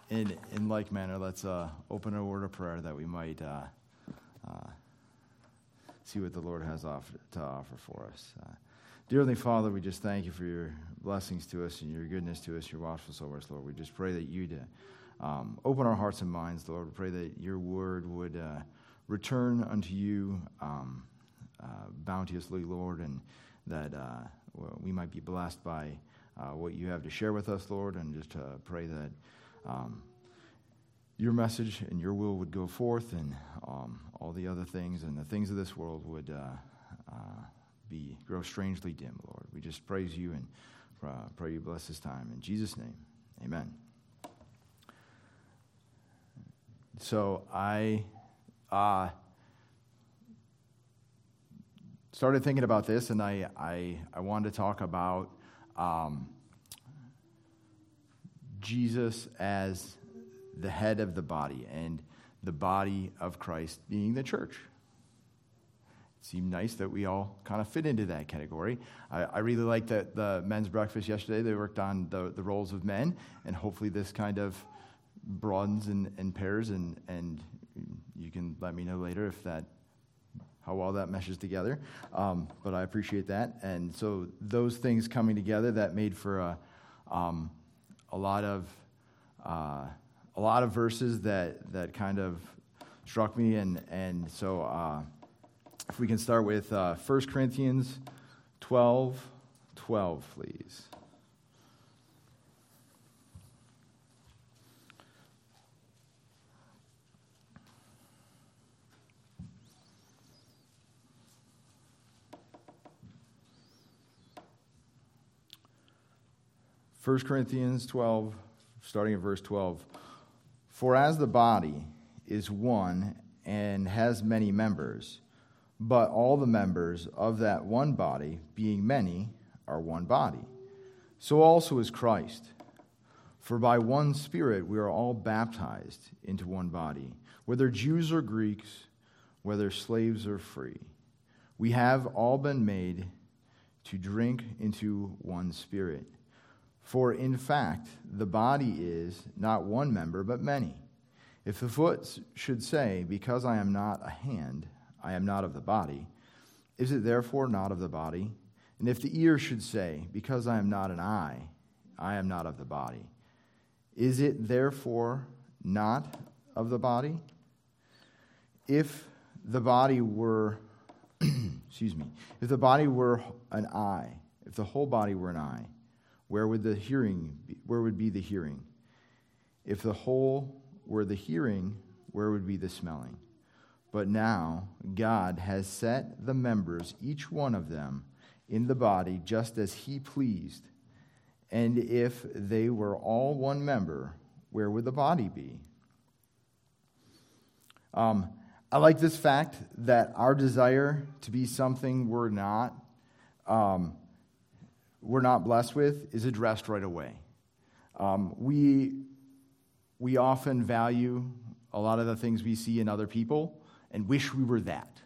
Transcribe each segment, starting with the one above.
In like manner, let's open a word of prayer that we might see what the Lord has to offer for us. Dear Heavenly Father, we just thank you for your blessings to us and your goodness to us, your watchfulness over us, Lord. We just pray that you'd open our hearts and minds, Lord. We pray that your word would return unto you bounteously, Lord, and that we might be blessed by what you have to share with us, Lord, and just pray that your message and your will would go forth, and all the other things and the things of this world would grow strangely dim, Lord. We just praise you and pray you bless this time. In Jesus' name, amen. So I started thinking about this, and I wanted to talk about Jesus as the head of the body, and the body of Christ being the church. It seemed nice that we all kind of fit into that category. I really liked that the men's breakfast yesterday, they worked on the roles of men, and hopefully this kind of broadens and pairs, and you can let me know later how well that meshes together. But I appreciate that. And so those things coming together, that made for a lot of verses that kind of struck me, and so if we can start with 1 Corinthians 12:12, please. First Corinthians 12, starting at verse 12. For as the body is one and has many members, but all the members of that one body, being many, are one body, so also is Christ. For by one Spirit we are all baptized into one body, whether Jews or Greeks, whether slaves or free. We have all been made to drink into one Spirit. For in fact, the body is not one member, but many. If the foot should say, because I am not a hand, I am not of the body, is it therefore not of the body? And if the ear should say, because I am not an eye, I am not of the body, is it therefore not of the body? If the body were, if the body were an eye, if the whole body were an eye, where would be the hearing? If the whole were the hearing, where would be the smelling? But now God has set the members, each one of them, in the body just as he pleased. And if they were all one member, where would the body be? I like this fact that our desire to be something we're not blessed with is addressed right away. We often value a lot of the things we see in other people and wish we were that.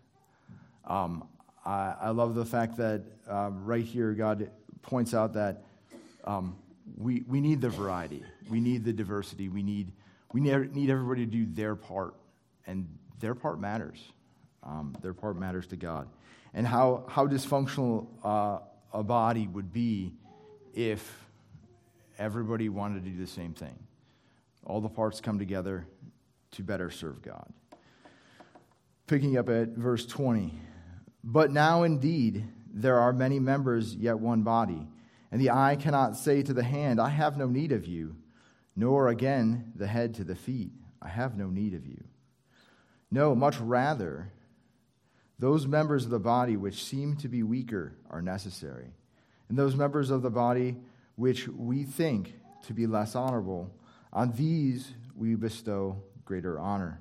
I love the fact that right here God points out that we need the variety, we need the diversity, we need everybody to do their part, and their part matters. Their part matters to God, and how dysfunctional a body would be if everybody wanted to do the same thing. All the parts come together to better serve God. Picking up at verse 20. But now indeed there are many members, yet one body. And the eye cannot say to the hand, I have no need of you, nor again the head to the feet, I have no need of you. No, much rather, those members of the body which seem to be weaker are necessary, and those members of the body which we think to be less honorable, on these we bestow greater honor.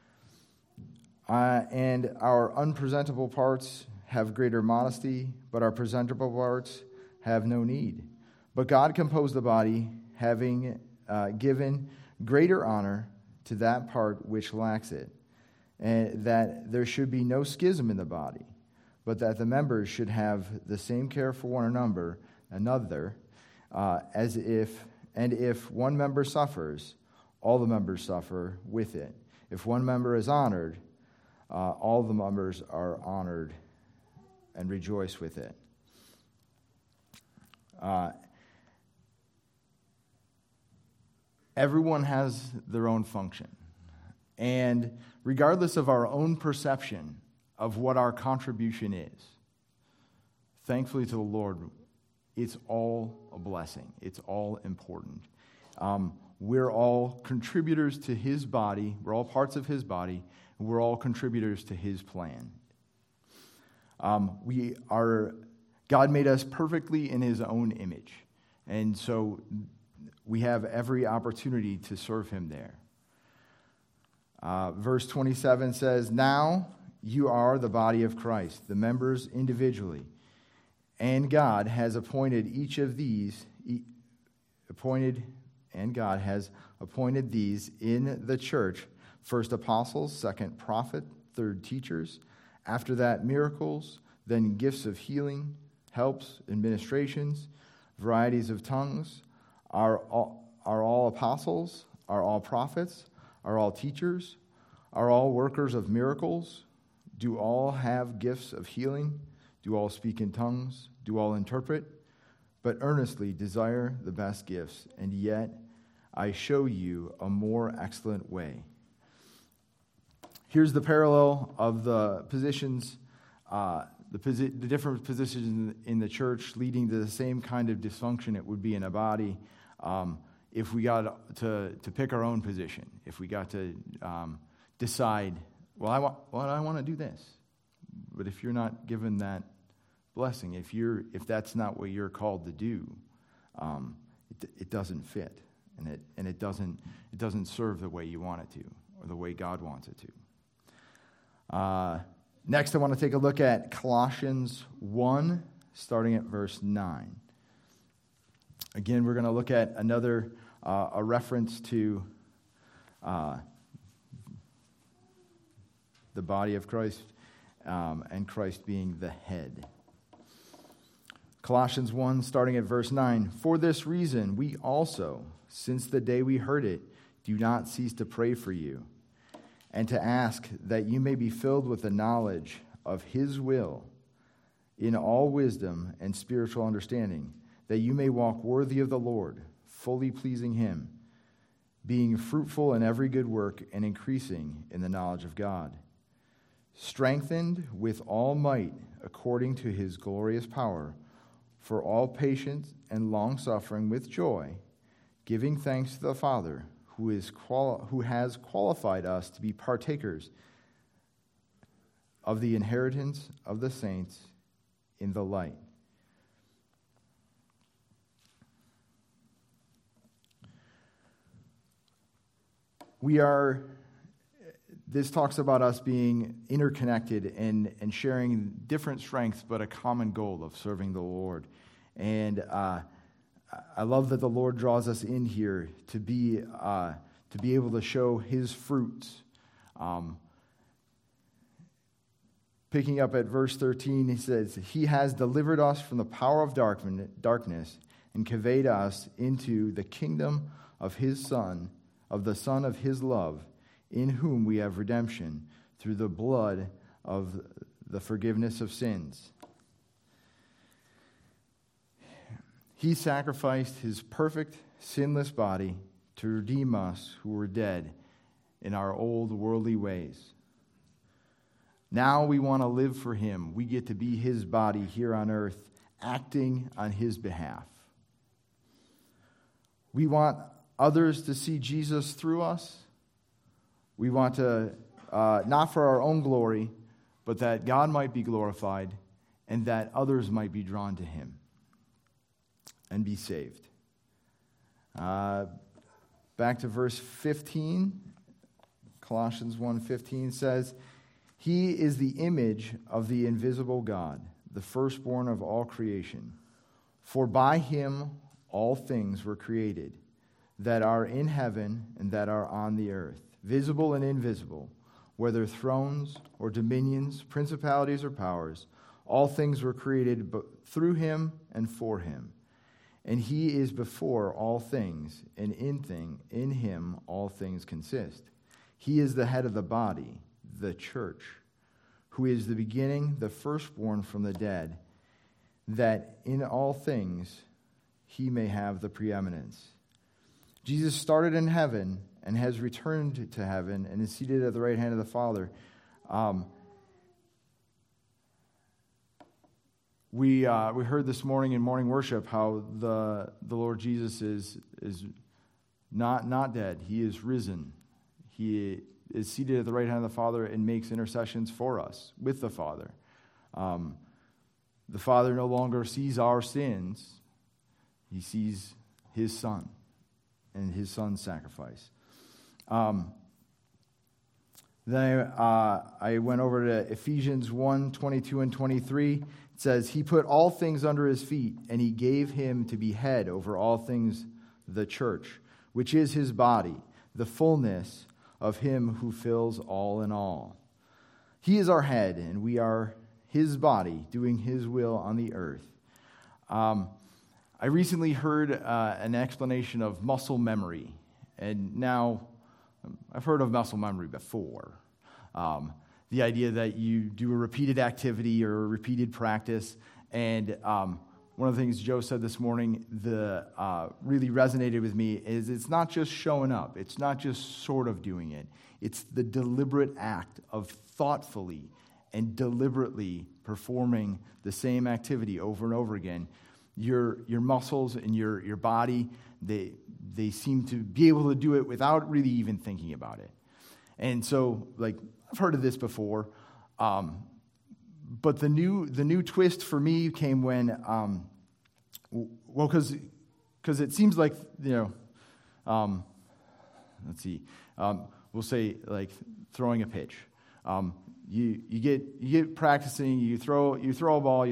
And our unpresentable parts have greater modesty, but our presentable parts have no need. But God composed the body, having given greater honor to that part which lacks it, and that there should be no schism in the body, but that the members should have the same care for one another, if one member suffers, all the members suffer with it. If one member is honored, all the members are honored and rejoice with it. Everyone has their own function. And regardless of our own perception of what our contribution is, thankfully to the Lord, it's all a blessing. It's all important. We're all contributors to His body. We're all parts of His body. And we're all contributors to His plan. God made us perfectly in His own image. And so we have every opportunity to serve Him there. Verse 27 says, "Now you are the body of Christ, the members individually. And God has appointed these in the church, first apostles, second prophet, third teachers, after that miracles, then gifts of healing, helps, administrations, varieties of tongues. Are all apostles? Are all prophets? Are all teachers? Are all workers of miracles? Do all have gifts of healing? Do all speak in tongues? Do all interpret? But earnestly desire the best gifts, and yet I show you a more excellent way." Here's the parallel of the positions, the different positions in the church leading to the same kind of dysfunction it would be in a body if we got to pick our own position, if we got to decide, well, I want to do this. But if you're not given that blessing, if that's not what you're called to do, it doesn't fit, and it doesn't serve the way you want it to, or the way God wants it to. Next, I want to take a look at Colossians 1, starting at verse 9. Again, we're going to look at another a reference to the body of Christ and Christ being the head. Colossians 1, starting at verse 9. "For this reason, we also, since the day we heard it, do not cease to pray for you, and to ask that you may be filled with the knowledge of His will, in all wisdom and spiritual understanding, that you may walk worthy of the Lord, fully pleasing Him, being fruitful in every good work and increasing in the knowledge of God, strengthened with all might according to His glorious power, for all patience and long-suffering with joy, giving thanks to the Father, who has qualified us to be partakers of the inheritance of the saints in the light." This talks about us being interconnected and sharing different strengths, but a common goal of serving the Lord. And I love that the Lord draws us in here to be able to show His fruits. Picking up at verse 13, he says, "He has delivered us from the power of darkness and conveyed us into the kingdom of His Son, of the Son of His love, in whom we have redemption through the blood of the forgiveness of sins." He sacrificed His perfect, sinless body to redeem us who were dead in our old worldly ways. Now we want to live for Him. We get to be His body here on earth, acting on His behalf. We want others to see Jesus through us. We want to, not for our own glory, but that God might be glorified and that others might be drawn to Him and be saved. Back to verse 15, Colossians 1:15 says, "He is the image of the invisible God, the firstborn of all creation. For by Him all things were created, that are in heaven and that are on the earth, visible and invisible, whether thrones or dominions, principalities or powers. All things were created through Him and for Him. And he is before all things, and in him all things consist. He is the head of the body, the church, who is the beginning, the firstborn from the dead, that in all things he may have the preeminence. Jesus started in heaven and has returned to heaven and is seated at the right hand of the Father. We heard this morning in morning worship how the Lord Jesus is not dead. He is risen. He is seated at the right hand of the Father and makes intercessions for us with the Father. The Father no longer sees our sins. He sees his Son and his Son's sacrifice. Then I went over to Ephesians 1, 22 and 23. It says, he put all things under his feet, and he gave him to be head over all things, the church, which is his body, the fullness of him who fills all in all. He is our head, and we are his body, doing his will on the earth. I recently heard an explanation of muscle memory, and now I've heard of muscle memory before. The idea that you do a repeated activity or a repeated practice, and one of the things Joe said this morning that really resonated with me is it's not just showing up. It's not just sort of doing it. It's the deliberate act of thoughtfully and deliberately performing the same activity over and over again. Your muscles and your body, they seem to be able to do it without really even thinking about it. And so, I've heard of this before, but the new twist for me came when, because it seems like, let's see, we'll say like throwing a pitch. You get practicing. You throw a ball.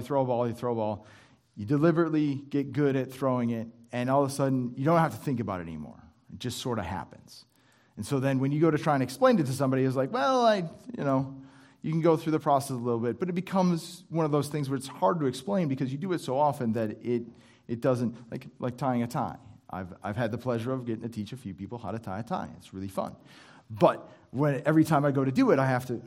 You deliberately get good at throwing it, and all of a sudden you don't have to think about it anymore. It just sort of happens. And so then when you go to try and explain it to somebody, it's like, well, you can go through the process a little bit, but it becomes one of those things where it's hard to explain because you do it so often that it doesn't, like tying a tie. I've had the pleasure of getting to teach a few people how to tie a tie. It's really fun. But every time I go to do it, I have to,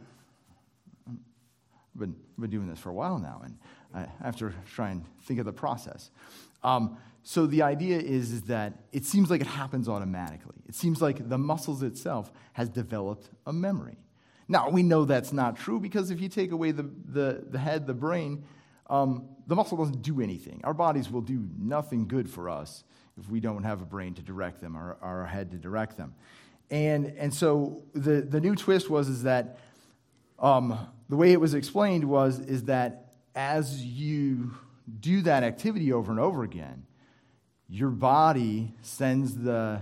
I've been doing this for a while now, and I have to try and think of the process. So the idea is that it seems like it happens automatically. It seems like the muscles itself has developed a memory. Now, we know that's not true because if you take away the head, the brain, the muscle doesn't do anything. Our bodies will do nothing good for us if we don't have a brain to direct them or our head to direct them. And so the new twist is that the way it was explained is that as you do that activity over and over again, your body sends the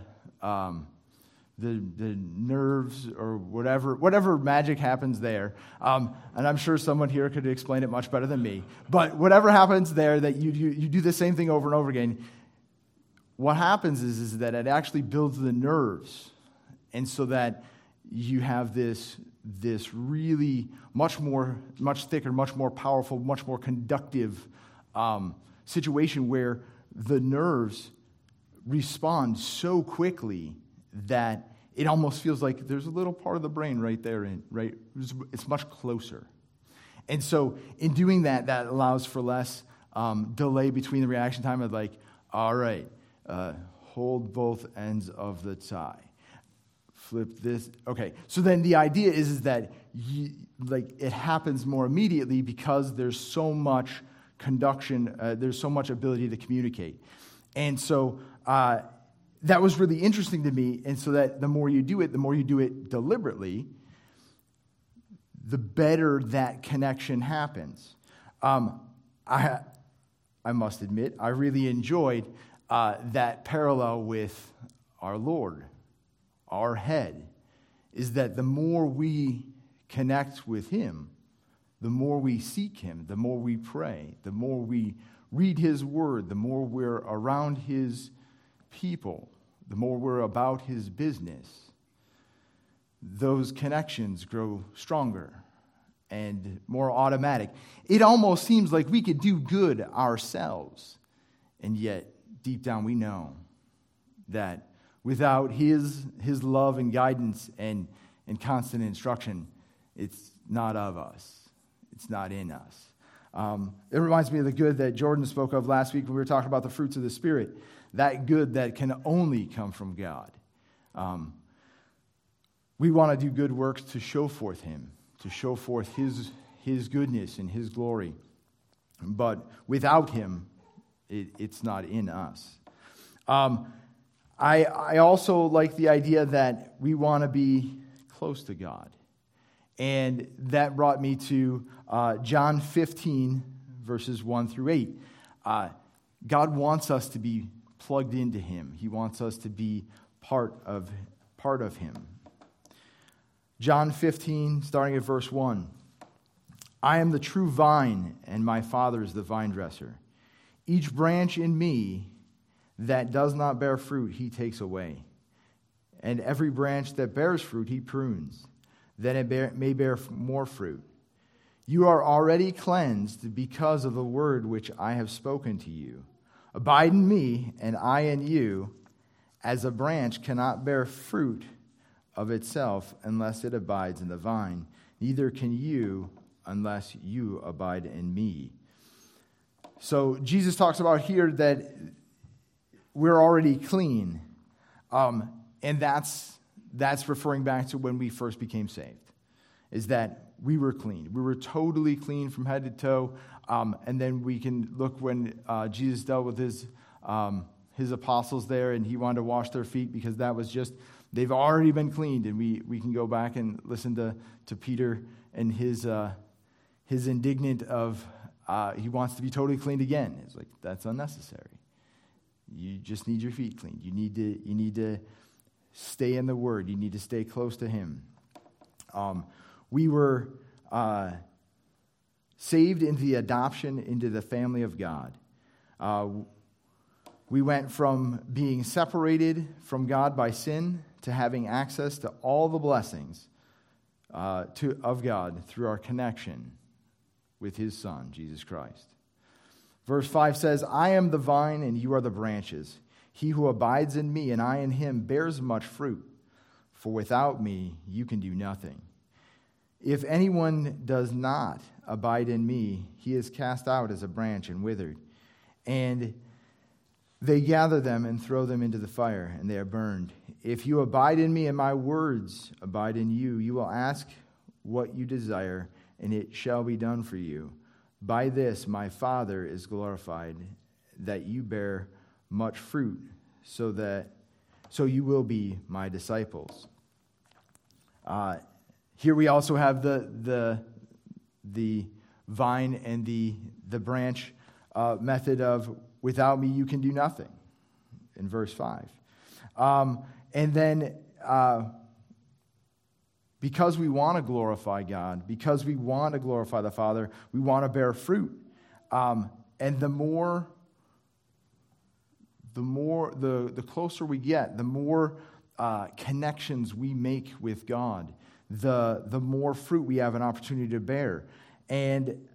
nerves or whatever magic happens there. And I'm sure someone here could explain it much better than me. But whatever happens there, that you do the same thing over and over again, what happens is that it actually builds the nerves. And so that you have this really much thicker, much more powerful, much more conductive situation where the nerves respond so quickly that it almost feels like there's a little part of the brain right there, right? It's much closer. And so in doing that allows for less delay between the reaction time of all right, hold both ends of the tie. Flip this. Okay, so then the idea is that it happens more immediately because there's so much conduction, there's so much ability to communicate. And so that was really interesting to me. And so that the more you do it deliberately, the better that connection happens. I must admit, I really enjoyed that parallel with our Lord, our head, is that the more we connect with him, the more we seek him, the more we pray, the more we read his word, the more we're around his people, the more we're about his business, those connections grow stronger and more automatic. It almost seems like we could do good ourselves and yet deep down we know that without his love and guidance and constant instruction, it's not of us. It's not in us. It reminds me of the good that Jordan spoke of last week when we were talking about the fruits of the Spirit. That good that can only come from God. We want to do good works to show forth him, to show forth his goodness and his glory. But without him, it's not in us. I also like the idea that we want to be close to God. And that brought me to John 15, verses 1 through 8. God wants us to be plugged into him. He wants us to be part of him. John 15, starting at verse 1. I am the true vine, and my Father is the vine dresser. Each branch in me that does not bear fruit, he takes away. And every branch that bears fruit, he prunes, that it may bear more fruit. You are already cleansed because of the word which I have spoken to you. Abide in me, and I in you, as a branch cannot bear fruit of itself unless it abides in the vine. Neither can you unless you abide in me. So Jesus talks about here that we're already clean. And that's referring back to when we first became saved, is that we were clean. We were totally clean from head to toe. And then we can look when Jesus dealt with his apostles there, and he wanted to wash their feet because that was just, they've already been cleaned. And we can go back and listen to Peter and his indignant of, he wants to be totally cleaned again. It's like, that's unnecessary. You just need your feet cleaned. You need to stay in the Word. You need to stay close to him. We were saved into the adoption into the family of God. We went from being separated from God by sin to having access to all the blessings of God through our connection with his Son, Jesus Christ. Verse 5 says, I am the vine and you are the branches. He who abides in me and I in him bears much fruit, for without me you can do nothing. If anyone does not abide in me, he is cast out as a branch and withered. And they gather them and throw them into the fire, and they are burned. If you abide in me and my words abide in you, you will ask what you desire, and it shall be done for you. By this my Father is glorified, that you bear much fruit, so you will be my disciples. Here we also have the vine and the branch method of without me you can do nothing in verse 5. And then because we want to glorify God, because we want to glorify the Father, we want to bear fruit. And the closer we get, the more connections we make with God, the more fruit we have an opportunity to bear. And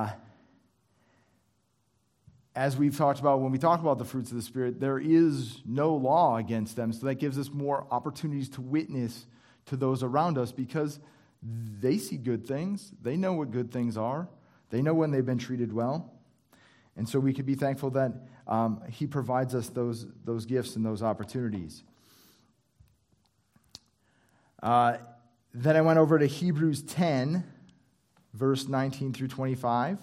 as we've talked about when we talk about the fruits of the Spirit, there is no law against them. So that gives us more opportunities to witness to those around us because they see good things. They know what good things are. They know when they've been treated well. And so we could be thankful that he provides us those gifts and those opportunities. Then I went over to Hebrews 10, verse 19 through 25.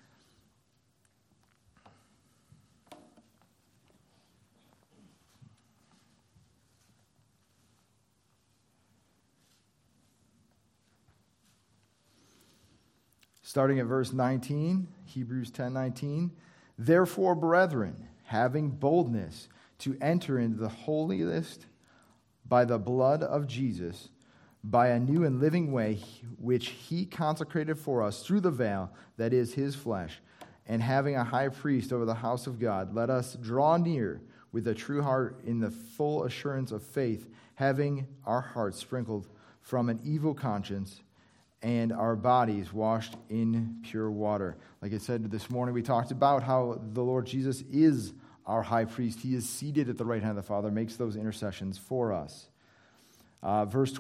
Starting at verse 19, Hebrews 10:19. Therefore, brethren, having boldness to enter into the holiest by the blood of Jesus, by a new and living way which he consecrated for us through the veil, that is his flesh, and having a high priest over the house of God, let us draw near with a true heart in the full assurance of faith, having our hearts sprinkled from an evil conscience and our bodies washed in pure water. Like I said this morning, we talked about how the Lord Jesus is our high priest. He is seated at the right hand of the Father, makes those intercessions for us. Verse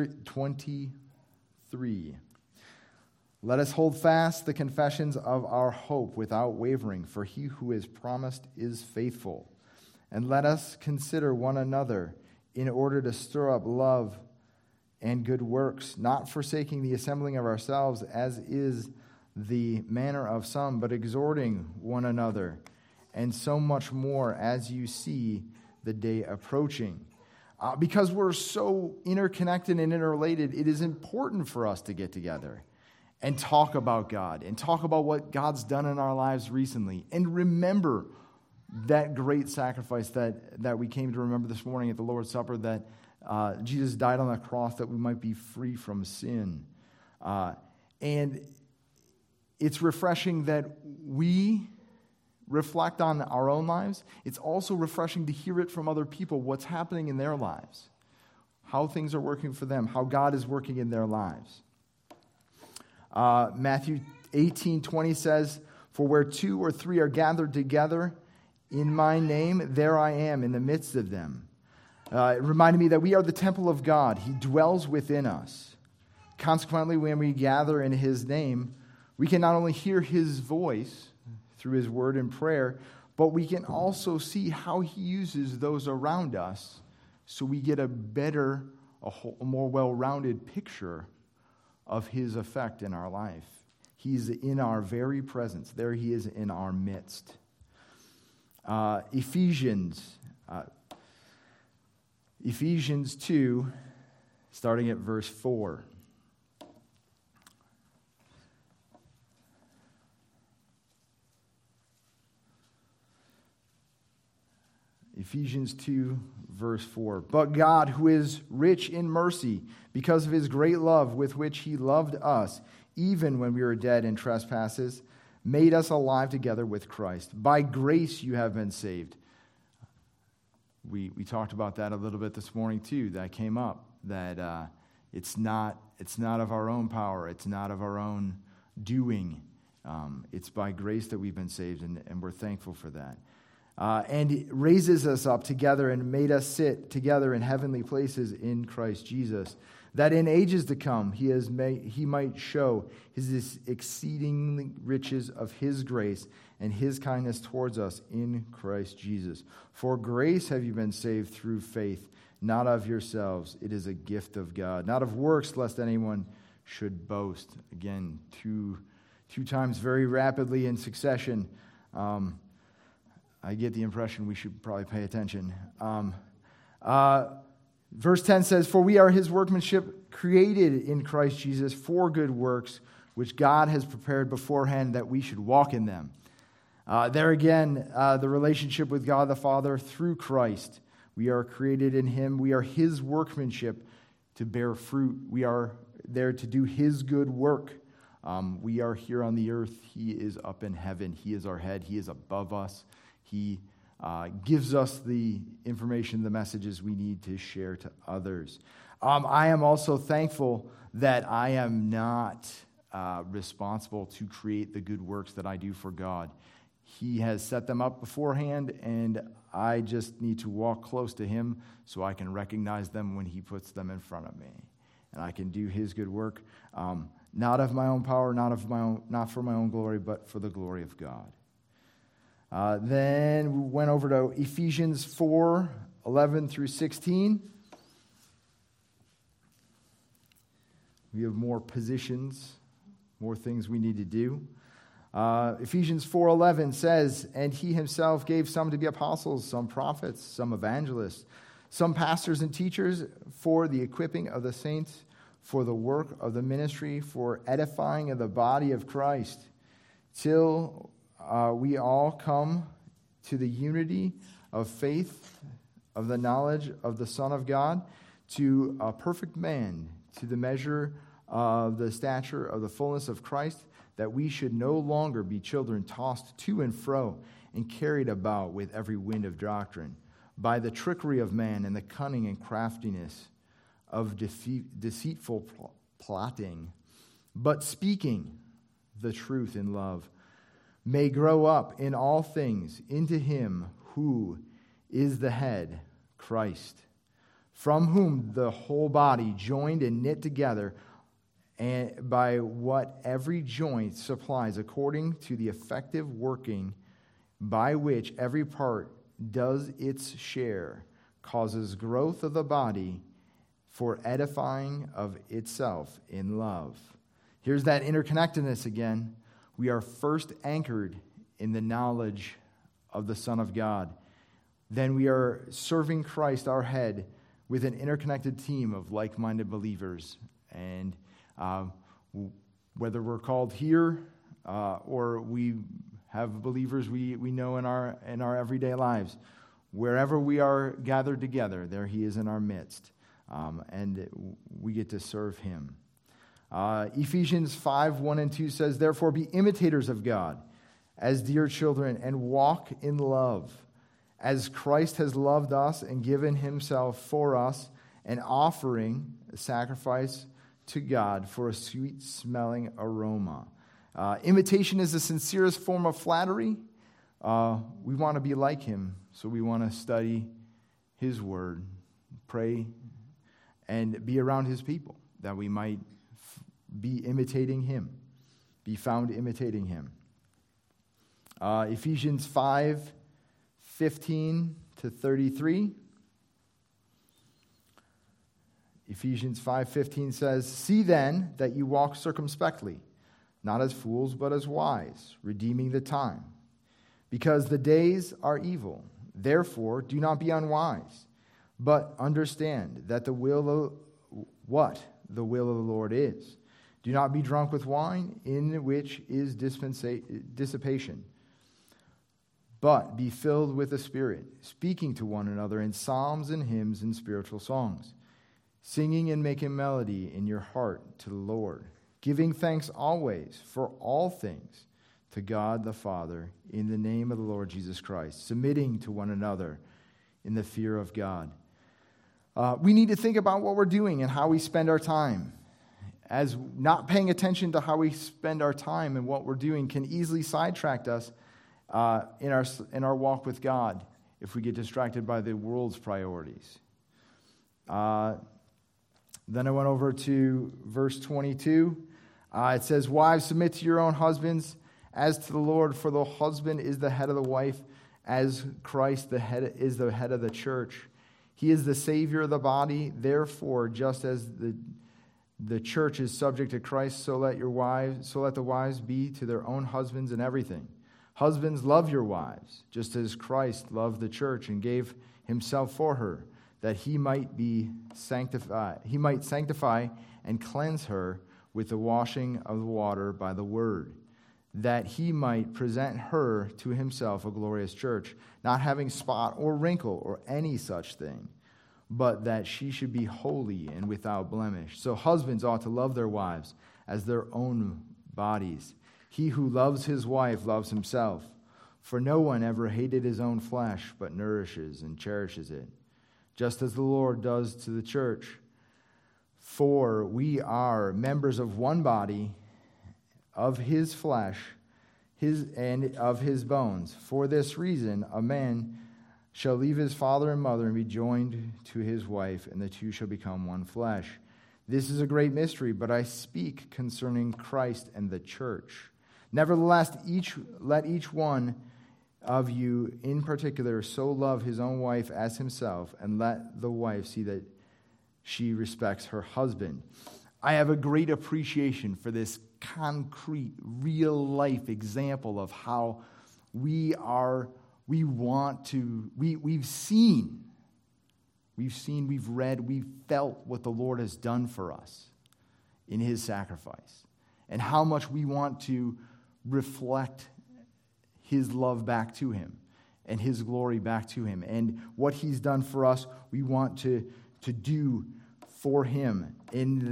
23. Let us hold fast the confessions of our hope without wavering, for he who is promised is faithful. And let us consider one another in order to stir up love and good works, not forsaking the assembling of ourselves, as is the manner of some, but exhorting one another, and so much more as you see the day approaching. Because we're so interconnected and interrelated, it is important for us to get together and talk about God, and talk about what God's done in our lives recently, and remember that great sacrifice that we came to remember this morning at the Lord's Supper, that Jesus died on the cross that we might be free from sin. And it's refreshing that we reflect on our own lives. It's also refreshing to hear it from other people, what's happening in their lives, how things are working for them, how God is working in their lives. Matthew 18:20 says, "For where 2 or 3 are gathered together in my name, there I am in the midst of them." It reminded me that we are the temple of God. He dwells within us. Consequently, when we gather in his name, we can not only hear his voice through his word and prayer, but we can also see how he uses those around us, so we get a more well-rounded picture of his effect in our life. He's in our very presence. There he is in our midst. Ephesians 2, starting at verse 4. Ephesians 2, verse 4. "But God, who is rich in mercy, because of his great love with which he loved us, even when we were dead in trespasses, made us alive together with Christ. By grace you have been saved." We talked about that a little bit this morning too. That came up, that it's not of our own power. It's not of our own doing. It's by grace that we've been saved, and we're thankful for that. And he raises us up together and made us sit together in heavenly places in Christ Jesus, that in ages to come he might show his exceeding riches of his grace and his kindness towards us in Christ Jesus. For grace have you been saved through faith, not of yourselves. It is a gift of God, not of works, lest anyone should boast. Again, two times very rapidly in succession. I get the impression we should probably pay attention. Verse 10 says, "For we are his workmanship, created in Christ Jesus for good works, which God has prepared beforehand that we should walk in them." There again, the relationship with God the Father through Christ. We are created in him. We are his workmanship to bear fruit. We are there to do his good work. We are here on the earth. He is up in heaven. He is our head. He is above us. He gives us the information, the messages we need to share to others. I am also thankful that I am not responsible to create the good works that I do for God. He has set them up beforehand, and I just need to walk close to him so I can recognize them when he puts them in front of me. And I can do his good work, not of my own power, not for my own glory, but for the glory of God. Then we went over to Ephesians 4, 11 through 16. We have more positions, more things we need to do. Ephesians 4:11 says, "And he himself gave some to be apostles, some prophets, some evangelists, some pastors and teachers for the equipping of the saints, for the work of the ministry, for edifying of the body of Christ, till we all come to the unity of faith, of the knowledge of the Son of God, to a perfect man, to the measure of the stature of the fullness of Christ, that we should no longer be children tossed to and fro and carried about with every wind of doctrine, by the trickery of man and the cunning and craftiness of deceitful plotting, but speaking the truth in love, may grow up in all things into him who is the head, Christ, from whom the whole body, joined and knit together, and by what every joint supplies, according to the effective working by which every part does its share, causes growth of the body for edifying of itself in love. Here's that interconnectedness again. We are first anchored in the knowledge of the Son of God. Then we are serving Christ, our head, with an interconnected team of like-minded believers. And whether we're called here or we have believers we know in our everyday lives, wherever we are gathered together, there he is in our midst, and we get to serve him. Ephesians 5:1-2 says, "Therefore be imitators of God as dear children, and walk in love, as Christ has loved us and given himself for us, an offering, a sacrifice to God for a sweet-smelling aroma." Imitation is the sincerest form of flattery. We want to be like him, so we want to study his word, pray, and be around his people, that we might be imitating him, be found imitating him. Ephesians 5:15-33. Ephesians 5:15 says, "See then that you walk circumspectly, not as fools, but as wise, redeeming the time. Because the days are evil. Therefore, do not be unwise, but understand that what the will of the Lord is. Do not be drunk with wine, in which is dissipation, but be filled with the Spirit, speaking to one another in psalms and hymns and spiritual songs, singing and making melody in your heart to the Lord, giving thanks always for all things to God the Father in the name of the Lord Jesus Christ, submitting to one another in the fear of God." We need to think about what we're doing and how we spend our time, as not paying attention to how we spend our time and what we're doing can easily sidetrack us in our walk with God if we get distracted by the world's priorities. Then I went over to verse 22. It says, "Wives, submit to your own husbands as to the Lord, for the husband is the head of the wife, as Christ is the head of the church. He is the Savior of the body. Therefore, just as the church is subject to Christ, so let the wives be to their own husbands in everything. Husbands, love your wives, just as Christ loved the church and gave himself for her, that he might sanctify and cleanse her with the washing of the water by the word, that he might present her to himself a glorious church, not having spot or wrinkle or any such thing, but that she should be holy and without blemish. So husbands ought to love their wives as their own bodies. He who loves his wife loves himself. For no one ever hated his own flesh, but nourishes and cherishes it, just as the Lord does to the church. For we are members of one body, of his flesh, and of his bones. For this reason, a man shall leave his father and mother and be joined to his wife, and the two shall become one flesh. This is a great mystery, but I speak concerning Christ and the church. Nevertheless, let each one of you in particular so love his own wife as himself, and let the wife see that she respects her husband." I have a great appreciation for this concrete, real-life example of how we've seen, we've read, we've felt what the Lord has done for us in his sacrifice, and how much we want to reflect his love back to him and his glory back to him. And what he's done for us, we want to do for him in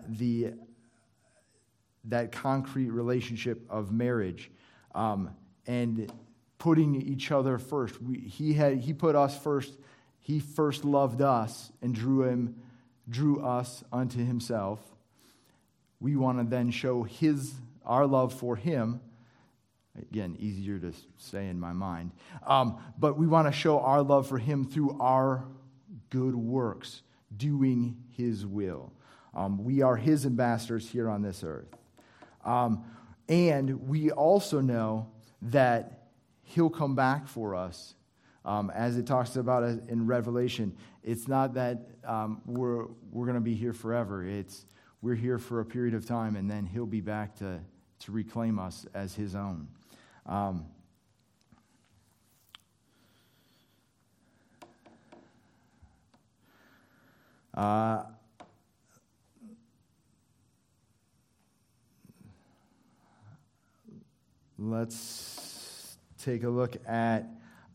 that concrete relationship of marriage, and putting each other first. He put us first. He first loved us and drew us unto himself. We want to then show our love for him Again, easier to say in my mind. But we want to show our love for him through our good works, doing his will. We are his ambassadors here on this earth. And we also know that he'll come back for us. As it talks about in Revelation, it's not that we're going to be here forever. It's we're here for a period of time, and then he'll be back to reclaim us as his own. Let's take a look at...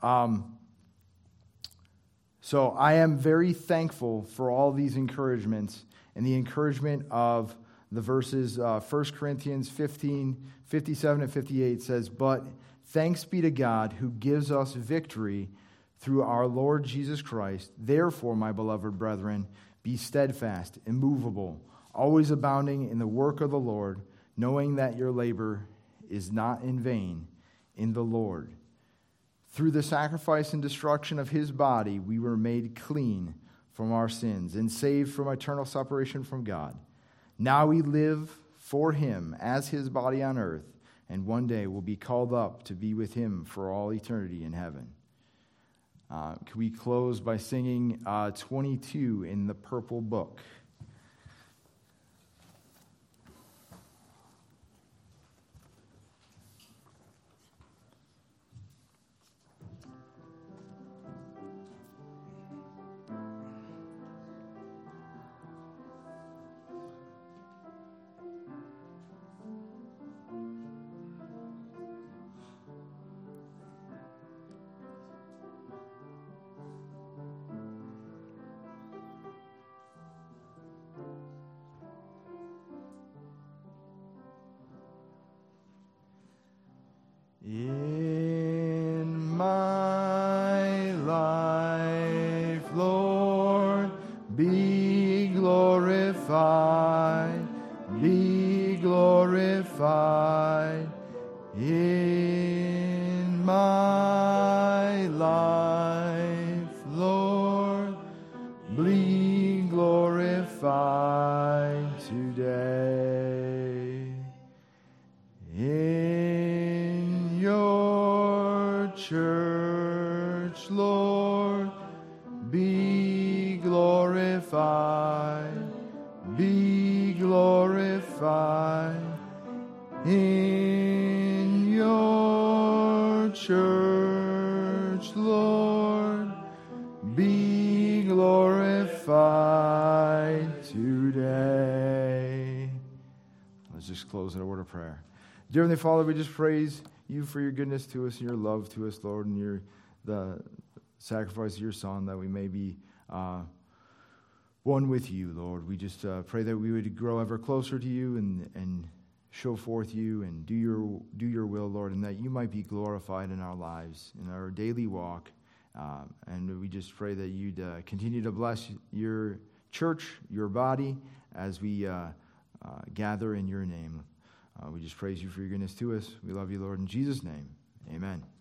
So I am very thankful for all these encouragements and the encouragement of the verses 1 Corinthians 15, 57 and 58 says, "But thanks be to God who gives us victory through our Lord Jesus Christ. Therefore, my beloved brethren, be steadfast, immovable, always abounding in the work of the Lord, knowing that your labor is not in vain in the Lord. Through the sacrifice and destruction of his body, we were made clean from our sins and saved from eternal separation from God. Now we live for him as his body on earth, and one day will be called up to be with him for all eternity in heaven." Can we close by singing 22 in the Purple Book? In my life, Lord, be glorified, be glorified. In my life, Lord, be glorified today. In your church, Lord, be glorified, be glorified. In your church, Lord, be glorified today. Let's just close in a word of prayer. Dear Heavenly Father, we just praise you for your goodness to us and your love to us, Lord, and the sacrifice of your Son, that we may be one with you, Lord. We just pray that we would grow ever closer to you and show forth you and do your will, Lord, and that you might be glorified in our lives, in our daily walk. And we just pray that you'd continue to bless your church, your body, as we gather in your name. We just praise you for your goodness to us. We love you, Lord, in Jesus' name. Amen.